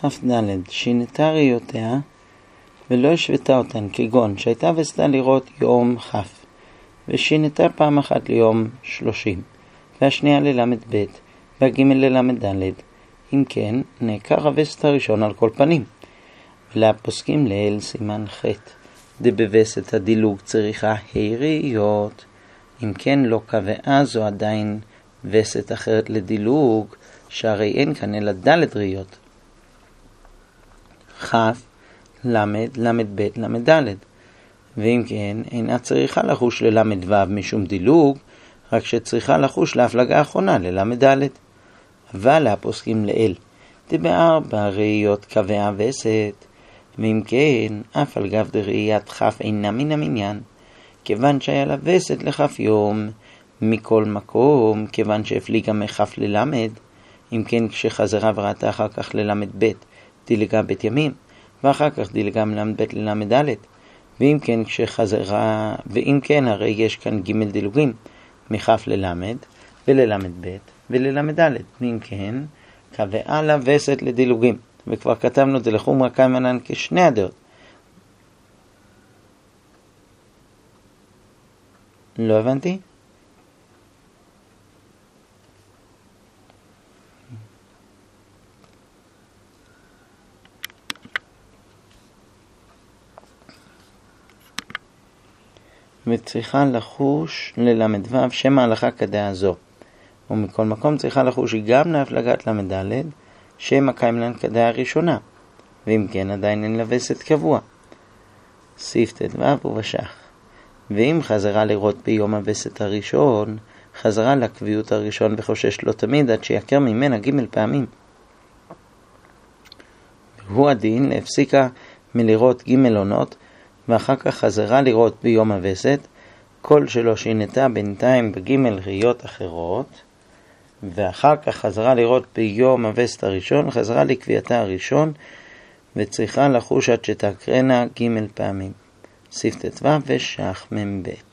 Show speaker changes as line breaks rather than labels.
כ"ד, שינתה ראיותיה ולא השוותה אותן, כגון שהייתה וסתה לראות יום כ' ושינתה פעם אחת ליום 30 והשנייה ללמד ב' והג' ללמד ד'. אם כן, נעקר הווסת הראשון על כל פנים. ולפוסקים לאל סימן ח' דבווסת הדילוג צריכה ראיות. אם כן לא קבעה זו עדיין וסת אחרת לדילוג, שהרי אין כאן אלא ד' ראיות. כ', למד, למד ב', למד ד'. ואם כן, אינה צריכה לחוש ללמד ו' משום דילוג, רק שצריכה לחוש להפלגה האחרונה ללמד ד'. אבל הפוסקים לאל דבארבע ראיות קבעה וסת, ואם כן, אף על גב דראיית כ' אינה מן המניין, כיוון שהיה לה וסת לכף יום, מכל מקום, כיוון שהפליגה מכף ללמד. אם כן, כשחזרה וראתה אחר כך ללמד ב', דילגה ב' ימים, ואחר כך דילגה מלמד ב' ללמד ד'. ואם כן, ואם כן, הרי יש כאן ג' דילוגים, מכף ללמד, וללמד ב', וללמד ד'. ואם כן, קבעה לה וסת לדילוגים. וכבר כתבנו את זה לחומרה קיימנן כשני הדעות. לא הבנתי? וצריכה לחוש ללמד ו' שם ההלכה כדעה זו. ומכל מקום צריכה לחוש גם להפלגת למד ד' שם הקיימלן כדעה הראשונה. ואם כן עדיין אין לה וסת קבוע. סעיף ט"ו ובשח. ואם חזרה לראות ביום הווסת הראשון, חזרה לקביעות הראשון וחושש לא תמיד עד שיקר ממנה ג' פעמים. והוא הדין להפסיקה מלראות ג' עונות, ואחר כך חזרה לראות ביום הווסת, כל שלא שינתה בינתיים בג' ראיות אחרות, ואחר כך חזרה לראות ביום הווסת הראשון, חזרה לקביעתה הראשון, וצריכה לחוש עד שתקרנה ג' פעמים. סעיף ט"ו ושח מ"ב.